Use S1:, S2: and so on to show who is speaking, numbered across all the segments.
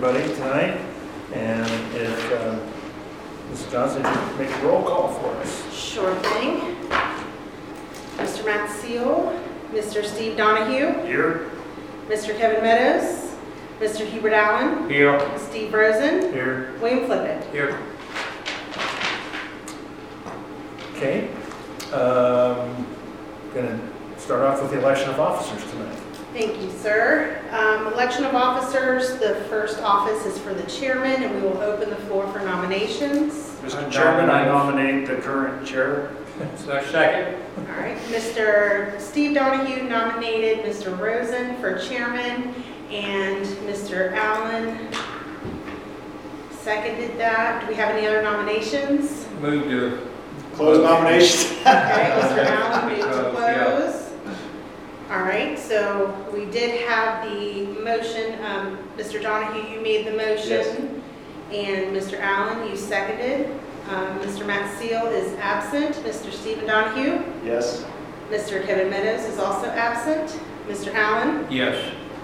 S1: everybody tonight. And if Mrs. Johnson, you make a roll call for us.
S2: Sure thing. Mr. Matt Seal, Mr. Steve Donahue,
S1: Here.
S2: Mr. Kevin Meadows, Mr. Hubert Allen,
S1: Here.
S2: Steve Rosen,
S1: Here.
S2: William Flippin.
S1: Here. Okay. Going to start off with the election of officers tonight.
S2: Thank you, sir. Election of officers, the first office is for the chairman, and we will open the floor for nominations.
S1: Mr. Chairman, I nominate the current chair. Second.
S2: All right, Mr. Steve Donahue nominated Mr. Rosen for chairman, and Mr. Allen seconded that. Do we have any other nominations?
S3: Move to
S1: Close nominations.
S2: Okay, Mr. Allen moved to close. All right, so we did have the motion. Mr. Donahue, you made the motion.
S1: Yes.
S2: And Mr. Allen, you seconded. Mr. Matt Seal is absent. Mr. Stephen Donahue.
S1: Yes.
S2: Mr. Kevin Meadows is also absent. Mr. Allen.
S3: yes.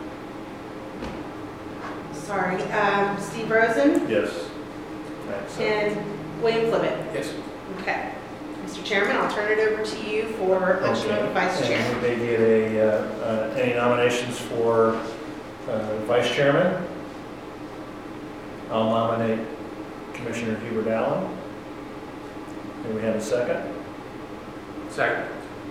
S2: Sorry. Steve Rosen.
S1: Yes.
S2: And William Flippin.
S3: Yes.
S2: Okay. Mr. Chairman, I'll turn it over to you for election of vice chair.
S1: And we may get any nominations for vice chairman. I'll nominate Commissioner Hubert Allen. And we have a second.
S3: Second.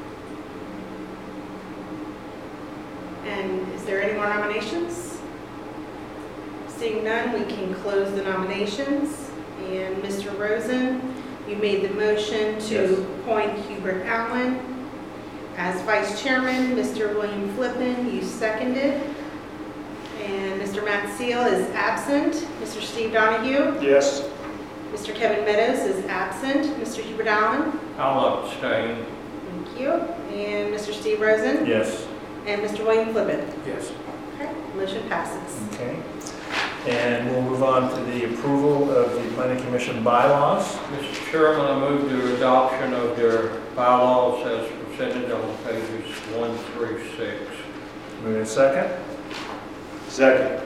S2: And is there any more nominations? Seeing none, we can close the nominations. And Mr. Rosen, you made the motion to
S1: Yes.
S2: appoint Hubert Allen as vice chairman. Mr. William Flippin, you seconded. And Mr. Matt Seal is absent. Mr. Steve Donahue.
S1: Yes.
S2: Mr. Kevin Meadows is absent. Mr. Hubert Allen.
S3: I'll abstain.
S2: Thank you. And Mr. Steve Rosen.
S1: Yes.
S2: And Mr. William Flippin.
S3: Yes.
S2: Okay, motion passes.
S1: Okay. And we'll move on to the approval of the Planning Commission bylaws.
S3: Mr. Chairman, I move the adoption of their bylaws as presented on pages 1 through 6.
S1: Move in second. Second.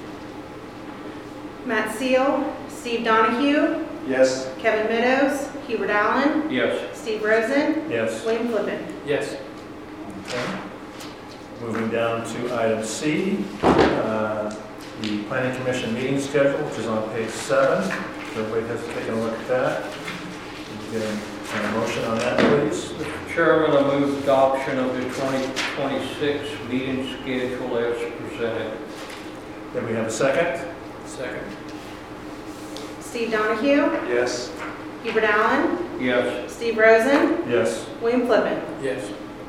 S2: Matt Seal, Steve Donahue,
S1: Yes.
S2: Kevin Meadows, Hubert Allen,
S3: Yes.
S2: Steve Rosen,
S1: Yes.
S2: William Flippin.
S3: Yes.
S1: Okay. Moving down to item C, the Planning Commission meeting schedule, which is on page 7. So everybody has taken a look at that. Can we get a motion on that, please?
S3: Mr. Chairman, I move adoption of the 2026 meeting schedule as presented.
S1: Then we have a second.
S3: Second.
S2: Steve Donahue,
S1: Yes.
S2: Hubert Allen,
S3: Yes.
S2: Steve Rosen,
S1: Yes.
S2: William Flippin.
S3: Yes.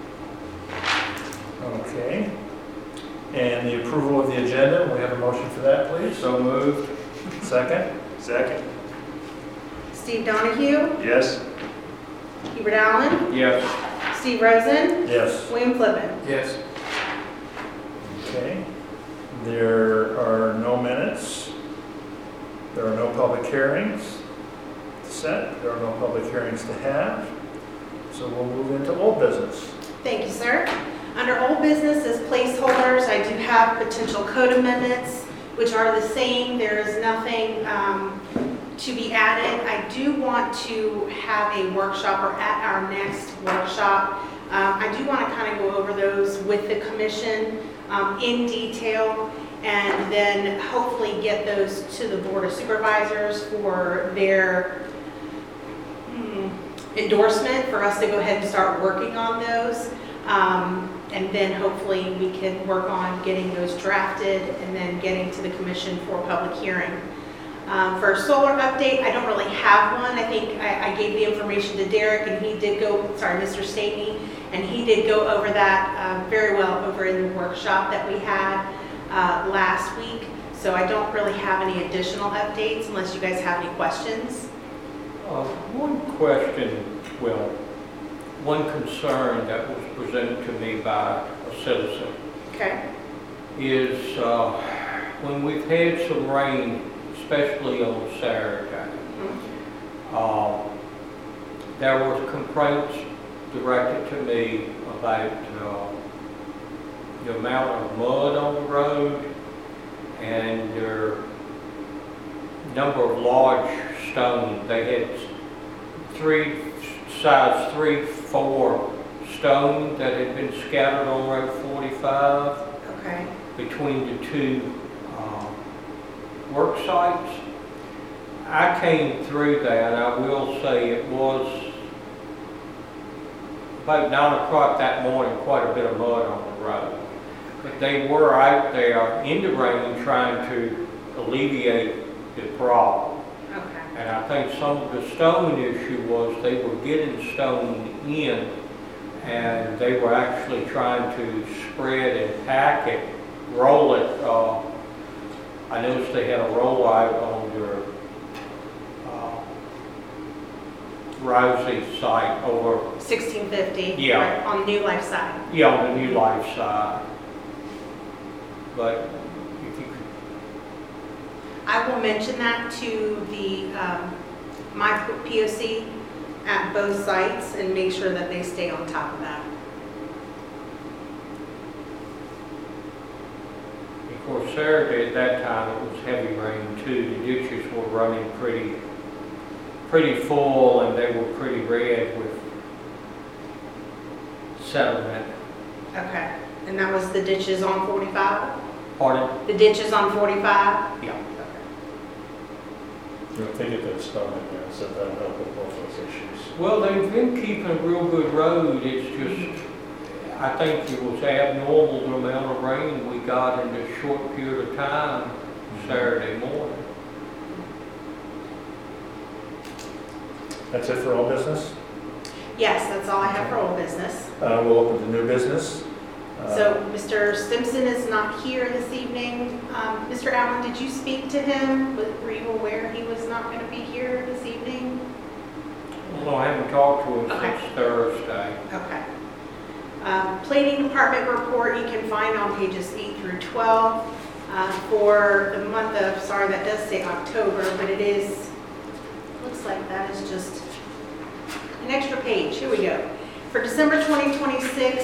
S1: Okay. And the approval of the agenda, we have a motion for that, please?
S3: So moved.
S1: Second? Second.
S2: Steve Donahue,
S1: Yes.
S2: Hubert Allen,
S3: Yes.
S2: Steve Rosen,
S1: Yes.
S2: William Flippin.
S3: Yes.
S1: Okay. There are no minutes. There are no public hearings set. There are no public hearings to have. So we'll move into old business.
S2: Thank you, sir. Under old business as placeholders, I do have potential code amendments, which are the same. There is nothing to be added. I do want to have a workshop, or at our next workshop, I do want to kind of go over those with the commission in detail, and then hopefully get those to the Board of Supervisors for their endorsement for us to go ahead and start working on those. And then hopefully we can work on getting those drafted and then getting to the commission for public hearing. For a solar update, I don't really have one. I think I gave the information to Derek, and he did go, sorry, Mr. Staney, and he did go over that very well over in the workshop that we had last week. So I don't really have any additional updates unless you guys have any questions.
S3: One question, well, one concern that was presented to me by a citizen
S2: Okay.
S3: is when we've had some rain, especially on Saturday, there were complaints directed to me about the amount of mud on the road, and there number of large stones. They had size 3-4 stone that had been scattered on Road 45
S2: Okay.
S3: between the two work sites. I came through that, and I will say it was about 9 o'clock that morning, quite a bit of mud on the road. But they were out there in the rain trying to alleviate the problem.
S2: Okay.
S3: And I think some of the stone issue was they were getting stone in, and they were actually trying to spread and pack it, roll it. I noticed they had a rollout on their Rousey site over,
S2: 1650.
S3: Yeah.
S2: Right, on New Life side.
S3: yeah, on the New Life side. But if you could,
S2: I will mention that to the, my POC at both sites and make sure that they stay on top of that.
S3: of course, Saturday at that time it was heavy rain too. The ditches were running pretty full, and they were pretty red with sediment.
S2: Okay. And that was the ditches on 45?
S3: Pardon?
S2: The ditches on 45?
S3: Yeah.
S1: If they get that stone in there, so that'll help with both those issues.
S3: Well, they've been keeping a real good road. It's just, I think it was abnormal the amount of rain we got in a short period of time Saturday morning.
S1: That's it for all business?
S2: Yes, that's all I have for old business.
S1: We'll open to new business.
S2: So Mr. Simpson is not here this evening. Mr. Allen, did you speak to him? Were you aware he was not going to be here this evening?
S3: Well, I haven't talked to him
S2: Okay.
S3: since Thursday.
S2: Okay. Planning Department report you can find on pages 8 through 12 for the month of, sorry, that does say October, but it is, looks like that is just an extra page. Here we go. For December 2026,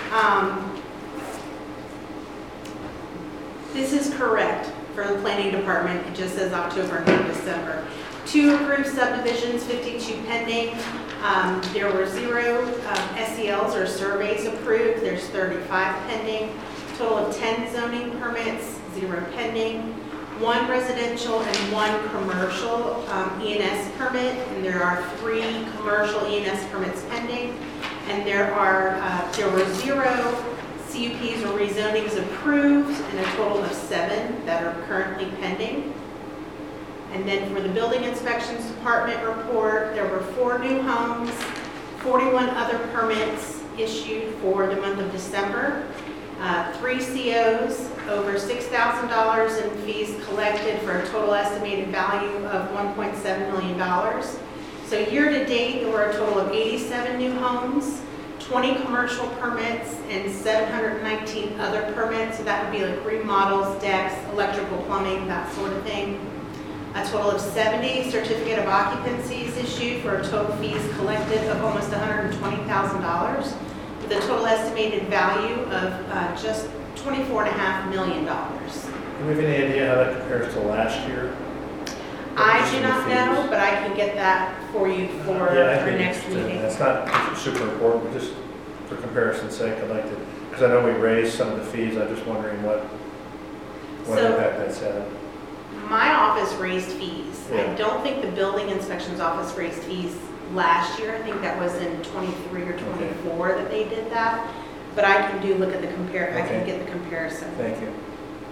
S2: this is correct for the Planning Department. It just says October, not December. 2 approved subdivisions, 52 pending. There were 0 SELs or surveys approved. There's 35 pending. Total of 10 zoning permits, 0 pending. 1 residential and 1 commercial E&S permit, and there are 3 commercial E&S permits pending. And there were 0 CUPs or rezonings approved, and a total of 7 that are currently pending. And then for the Building Inspections Department report, there were 4 new homes, 41 other permits issued for the month of December, 3 COs, over $6,000 in fees collected for a total estimated value of $1.7 million. So year to date, there were a total of 87 new homes, 20 commercial permits, and 719 other permits. So that would be like remodels, decks, electrical, plumbing, that sort of thing. A total of 70 certificate of occupancies issued for a total fees collected of almost $120,000, with a total estimated value of just $24.5 million.
S1: Do we have any idea how that compares to last year?
S2: I do not know, but I can get that for you for
S1: Yeah, I'd
S2: our
S1: be
S2: next
S1: interested.
S2: meeting.
S1: It's not super important, but just for comparison's sake, I'd like to, because I know we raised some of the fees, I'm just wondering what
S2: So-
S1: impact that's had.
S2: My office raised fees. I
S1: Yeah.
S2: don't think the building inspections office raised fees last year. I think that was in 23 or 24 that they did that. But I can look at the I can
S1: Okay.
S2: get the comparison.
S1: Thank you.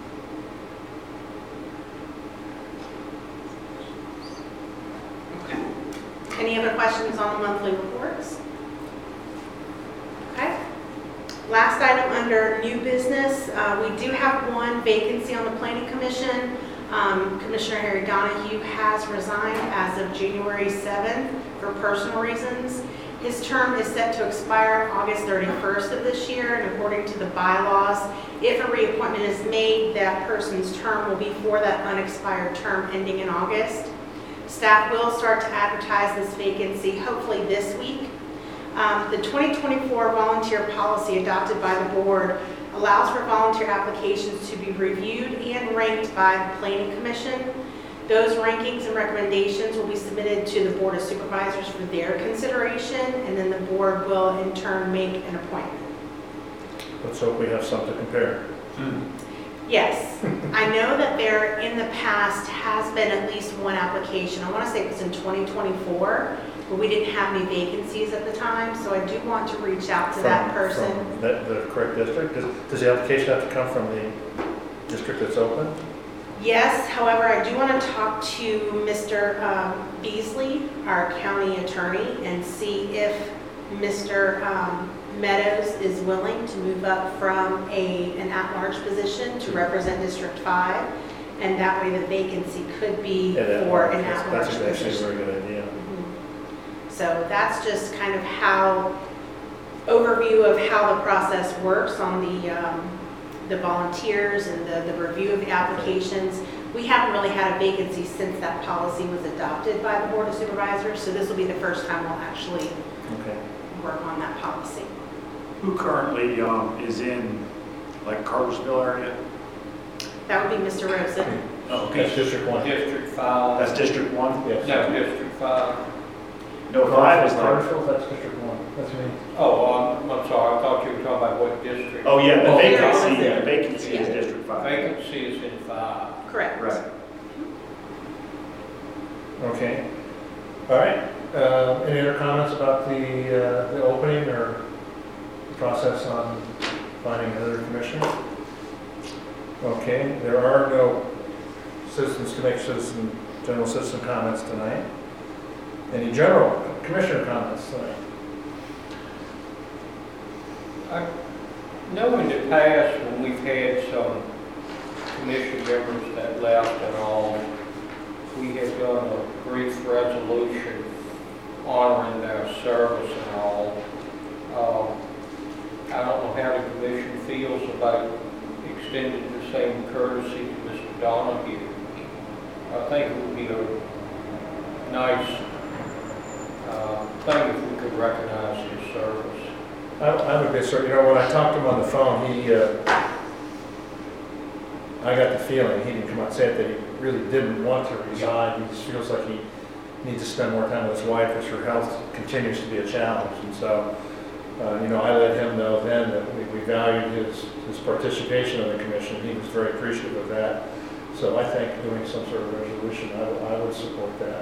S2: Okay. Any other questions on the monthly reports? Okay. Last item under new business, we do have 1 vacancy on the Planning Commission. Commissioner Harry Donahue has resigned as of January 7th for personal reasons. His term is set to expire August 31st of this year, and according to the bylaws, if a reappointment is made, that person's term will be for that unexpired term ending in August. Staff will start to advertise this vacancy hopefully this week. The 2024 volunteer policy adopted by the board allows for volunteer applications to be reviewed and ranked by the Planning Commission. Those rankings and recommendations will be submitted to the Board of Supervisors for their consideration, and then the board will in turn make an appointment.
S1: Let's hope we have some to compare.
S2: Yes, I know that there in the past has been at least one application. I want to say it was in 2024, but we didn't have any vacancies at the time, so I do want to reach out to that person.
S1: From the correct district? Does the application have to come from the district that's open?
S2: Yes, however, I do want to talk to Mr. Beasley, our county attorney, and see if Mr. Meadows is willing to move up from an at-large position to represent District 5, and that way the vacancy could be for an at-large
S1: That's actually a
S2: position.
S1: very good idea.
S2: So that's just kind of overview of how the process works on the volunteers and the review of the applications. We haven't really had a vacancy since that policy was adopted by the Board of Supervisors, so this will be the first time we'll actually
S1: Okay.
S2: work on that policy.
S4: Who currently is in, like, Cartersville area?
S2: That would be Mr. Rosen.
S4: Oh,
S1: That's District 1.
S3: District 5.
S4: That's District 1?
S1: Yes.
S3: No, District 5.
S4: No, 5 is like,
S1: Cartersville, that's District 1. That's me.
S3: Oh, I'm sorry, I thought you were talking about what district.
S4: oh yeah, the
S3: Oh,
S4: vacancy,
S1: yeah.
S4: the vacancy is
S2: Yeah.
S4: District 5.
S3: Vacancy is in 5.
S2: Correct.
S4: Right.
S1: Okay. All right. Any other comments about the opening or the process on finding another commissioner? Okay, there are no citizens to make general citizen comments tonight. Any general commissioner comments tonight?
S3: I know in the past when we've had some commission members that left and all, we had done a brief resolution honoring their service and all. I don't know how the commission feels about extending the same courtesy to Mr. Donahue. I think it would be a nice thing if we could recognize his service.
S1: I would be certain, when I talked to him on the phone, I got the feeling, he didn't come out and say it, that he really didn't want to resign. He just feels like he needs to spend more time with his wife as her health continues to be a challenge. And so, I let him know then that we valued his participation in the commission. He was very appreciative of that. So I think doing some sort of resolution, I would support that.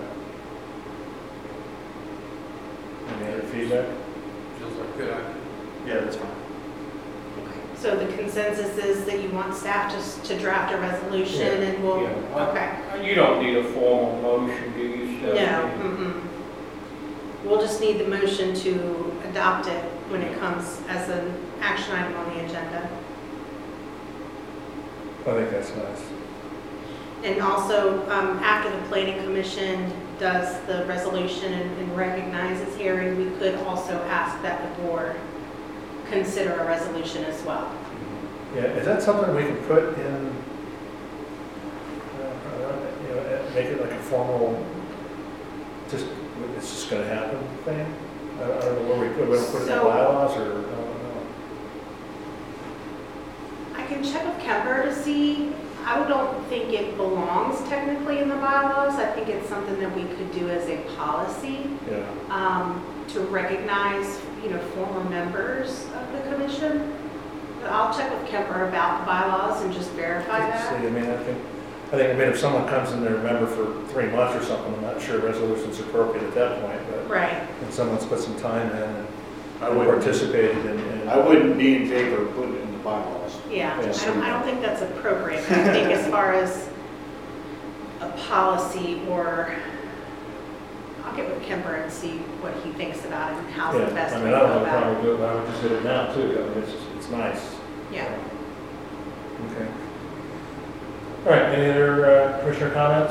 S1: Any other feedback?
S5: Feels like a good idea.
S4: Yeah, that's fine.
S2: So the consensus is that you want staff to draft a resolution and we'll,
S3: Yeah.
S2: okay.
S3: You don't need a formal motion, do you,
S2: No,
S3: Stephanie?
S2: mm-mm. We'll just need the motion to adopt it when it comes as an action item on the agenda.
S1: I think that's nice.
S2: And also, after the planning commission does the resolution and recognizes hearing, we could also ask that the board consider a resolution as well.
S1: Yeah, is that something we can put in, make it like a formal, it's just gonna happen thing? I don't know where we don't put it in the
S2: So-
S1: bylaws, or, I don't know.
S2: I can check with Kemper to see. I don't think it belongs technically in the bylaws. I think it's something that we could do as a policy
S1: Yeah,
S2: to recognize, former members of the commission. But I'll check with Kemper about the bylaws and just verify that.
S1: see, I think if someone comes in there, a member for 3 months or something, I'm not sure resolution's appropriate at that point, but
S2: Right.
S1: if someone's put some time in and
S4: I wouldn't,
S1: participated in.
S4: I wouldn't be in favor of putting it in the bylaws.
S2: Yeah,
S1: Yes.
S2: I don't think that's appropriate. I think as far as a policy I'll get with Kemper and see what he thinks about it and how's the best
S1: I
S2: way
S1: mean,
S2: to
S1: I don't
S2: go
S1: have a
S2: about
S1: problem
S2: it.
S1: with it, but I would just hit it now too, it's nice.
S2: Yeah.
S1: Okay. All right, any other commissioner comments?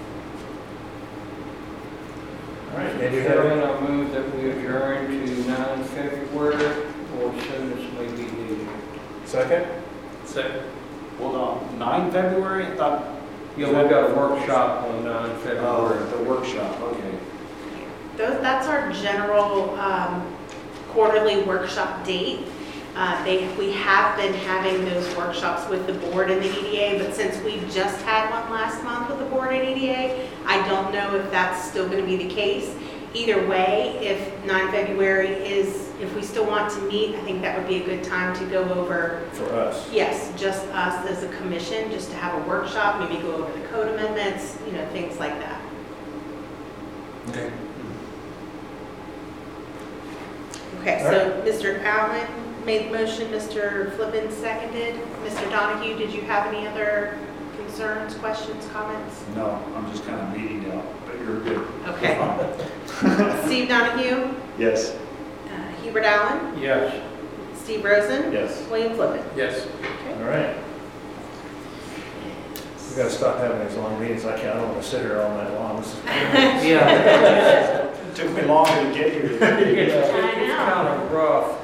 S1: All right, maybe you have
S3: Chairman, I move that we adjourn to 9 February or as soon as may be needed.
S1: second?
S5: Second.
S4: Hold on, 9 February? I thought,
S3: Yeah, we've got a workshop on 9 February.
S4: the workshop, okay.
S2: That's our general quarterly workshop date. We have been having those workshops with the board and the EDA, but since we just had one last month with the board rainy day. I don't know if that's still going to be the case. Either way, if 9 February is, if we still want to meet, I think that would be a good time to go over,
S1: For us.
S2: yes, just us as a commission, just to have a workshop, maybe go over the code amendments, things like that.
S1: Okay.
S2: Okay, so Mr. Allen made the motion, Mr. Flippin seconded. Mr. Donahue, did you have any other concerns, questions, comments?
S4: No, I'm just kind of weeding out, but you're good.
S2: Okay. Steve Donahue,
S4: Yes.
S2: Hubert Allen,
S3: Yes.
S2: Steve Rosen,
S1: Yes.
S2: William Flippin.
S5: Yes.
S1: All right. We gotta stop having these long meetings. I don't want to sit here all night long. This is-
S3: Yeah.
S4: It took me longer to get here.
S3: It's
S2: I know.
S3: kind of rough.